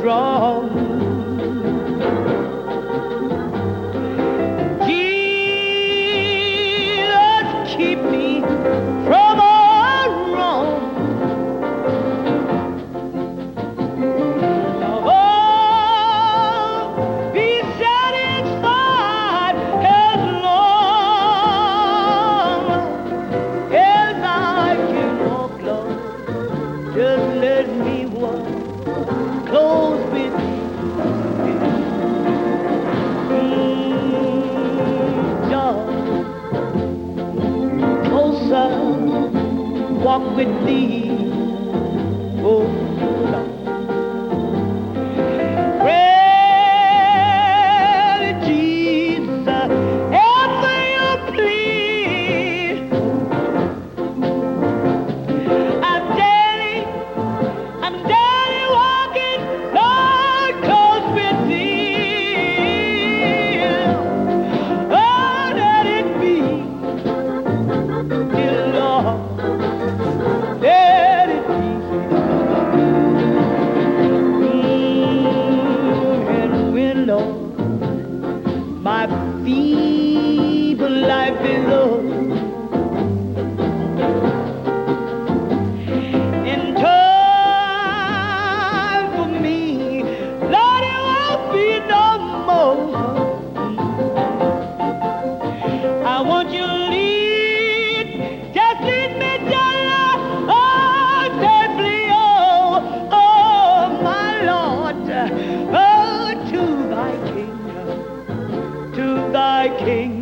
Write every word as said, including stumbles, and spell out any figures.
wrong. Jesus, keep me from all wrong. Oh, be satisfied as long as I can walk, Lord. Just let me walk close with you. Mm, God, closer, walk with thee. Oh, Lord. Pray, Jesus, ever you please. I'm daily, I'm daily walking, Lord, close with thee. Oh, let it be, dear Lord, let it be. Mm, and when, Lord, my feeble life is over, in time for me, Lord, it won't be no more. I want you to lead, just lead me down, oh, safely, oh, oh, my Lord, oh, to thy kingdom, to thy kingdom.